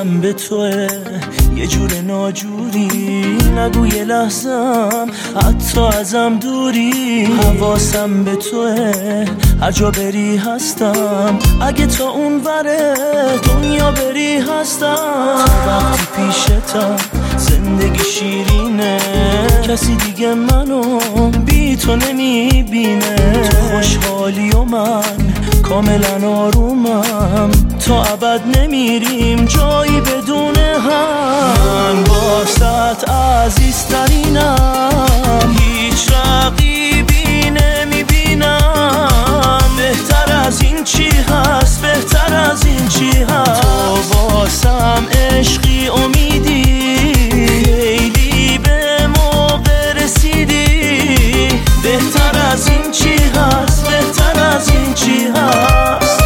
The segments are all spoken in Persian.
حواسم به توه یه جور ناجوری، نگو یه لحظم حتی ازم دوری. حواسم به توه هر جا بری هستم، اگه تا اون وره دنیا بری هستم. وقتی پیشتم زندگی شیرینه، کسی دیگه منو بی تو نمیبینه. تو خوشحالی و من کاملا آرومم، تا ابد نمیریم جایی بدون هم. من باست عزیزترینم، هیچ رقیبی نمیبینم. بهتر از این چی هست، بهتر از این چی هست. تو واسم عشقی امیدی، خیلی به موقع رسیدی. بهتر از این چی هست، بهتر از این چی هست.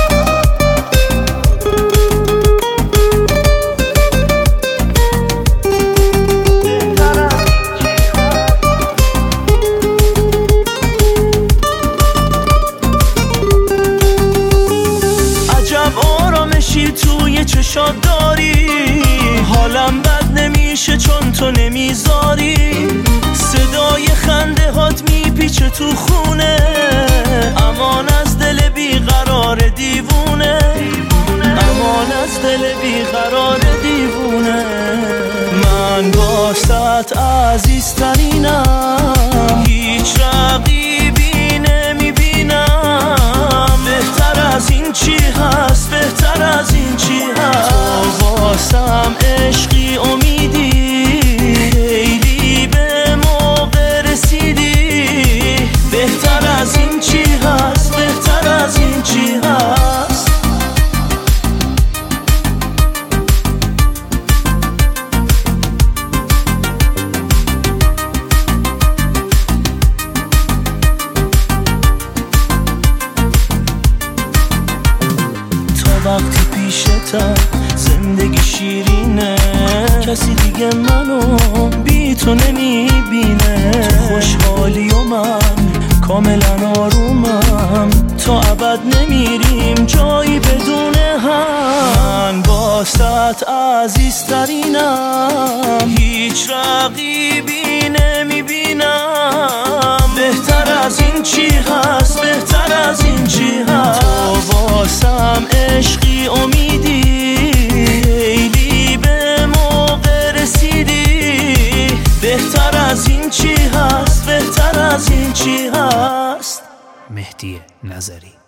توی چشات داری، حالم بد نمیشه چون تو نمیذاری. صدای خنده هات میپیچه تو خونه، امان از دل بیقرار دیوونه، امان از دل بیقرار دیوونه. من باست عزیزترینم، هیچ رقیبی نمیبینم. بهتر از این چی هست، بهتر از این چی هست. تو واسم عشقی امیدی، خیلی به موقع رسیدی. بهتر از این چی هست، بهتر از این چی هست. وقتی پیشتم زندگی شیرینه، کسی دیگه منو بی تو نمیبینه. تو خوشحالی و من کاملا آرومم، تا ابد نمیریم جایی بدون هم. من باست عزیزترینم، هیچ رقیبی نمیبینم. بهتر از این چی هست، بهتر از این چی هست. تو واسم عشقی امیدی، خیلی به موقع رسیدی. بهتر از این چی هست، بهتر از این چی هست. مهدی نظری.